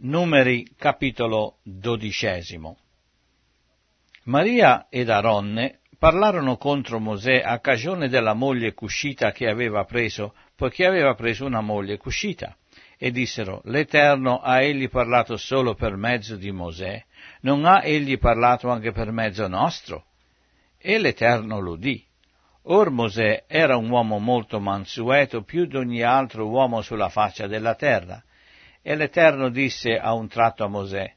Numeri capitolo 12. Maria ed Aronne parlarono contro Mosè a cagione della moglie cuscita che aveva preso, poiché aveva preso una moglie cuscita, e dissero: l'Eterno ha egli parlato solo per mezzo di Mosè? Non ha egli parlato anche per mezzo nostro? E l'Eterno l'udì. Or Mosè era un uomo molto mansueto, più di ogni altro uomo sulla faccia della terra. E l'Eterno disse a un tratto a Mosè,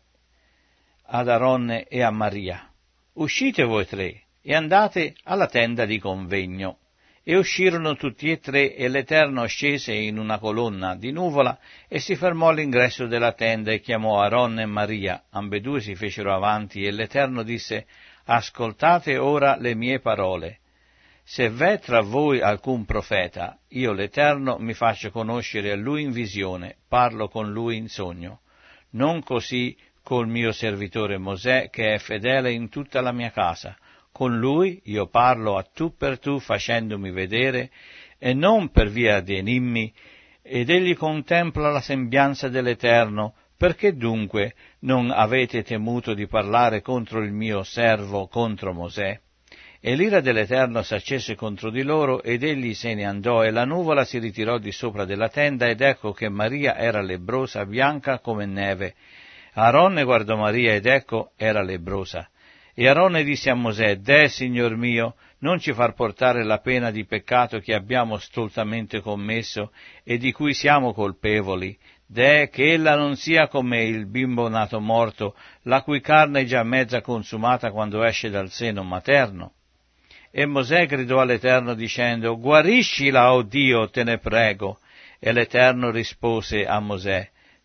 ad Aronne e a Maria: uscite voi tre e andate alla tenda di convegno. E uscirono tutti e tre, e l'Eterno scese in una colonna di nuvola e si fermò all'ingresso della tenda e chiamò Aronne e Maria. Ambedue si fecero avanti e l'Eterno disse: ascoltate ora le mie parole. Se v'è tra voi alcun profeta, io l'Eterno mi faccio conoscere a lui in visione, parlo con lui in sogno. Non così col mio servitore Mosè, che è fedele in tutta la mia casa. Con lui io parlo a tu per tu, facendomi vedere, e non per via di enimmi, ed egli contempla la sembianza dell'Eterno. Perché dunque non avete temuto di parlare contro il mio servo, contro Mosè? E l'ira dell'Eterno s'accese contro di loro, ed egli se ne andò, e la nuvola si ritirò di sopra della tenda, ed ecco che Maria era lebbrosa, bianca come neve. Aronne guardò Maria, ed ecco era lebbrosa. E Aronne disse a Mosè: deh, Signor mio, non ci far portare la pena di peccato che abbiamo stoltamente commesso e di cui siamo colpevoli. Deh, che ella non sia come il bimbo nato morto, la cui carne è già mezza consumata quando esce dal seno materno. E Mosè gridò all'Eterno dicendo: guariscila, o Dio, te ne prego. E l'Eterno rispose a Mosè: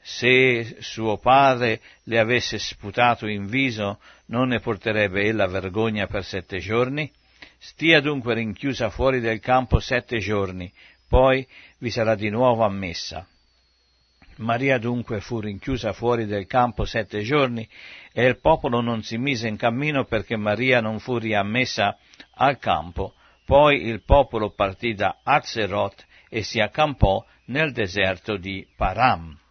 se suo padre le avesse sputato in viso, non ne porterebbe ella vergogna per 7 giorni? Stia dunque rinchiusa fuori del campo 7 giorni, poi vi sarà di nuovo ammessa. Maria dunque fu rinchiusa fuori del campo 7 giorni, e il popolo non si mise in cammino perché Maria non fu riammessa al campo. Poi il popolo partì da Atserot e si accampò nel deserto di Param.